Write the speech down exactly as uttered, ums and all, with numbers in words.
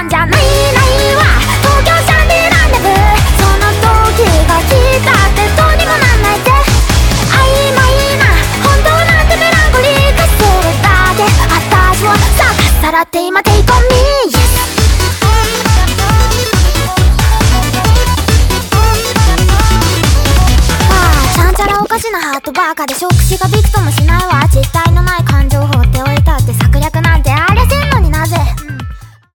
じゃないないわ東京シャンディランデブーその時が来たってどうにもなんないぜ曖昧な本当なんてメランコリー化するだけ私をさっさらって今テイコミーおかしなハートバカで触手がびくともしないわ実体のない感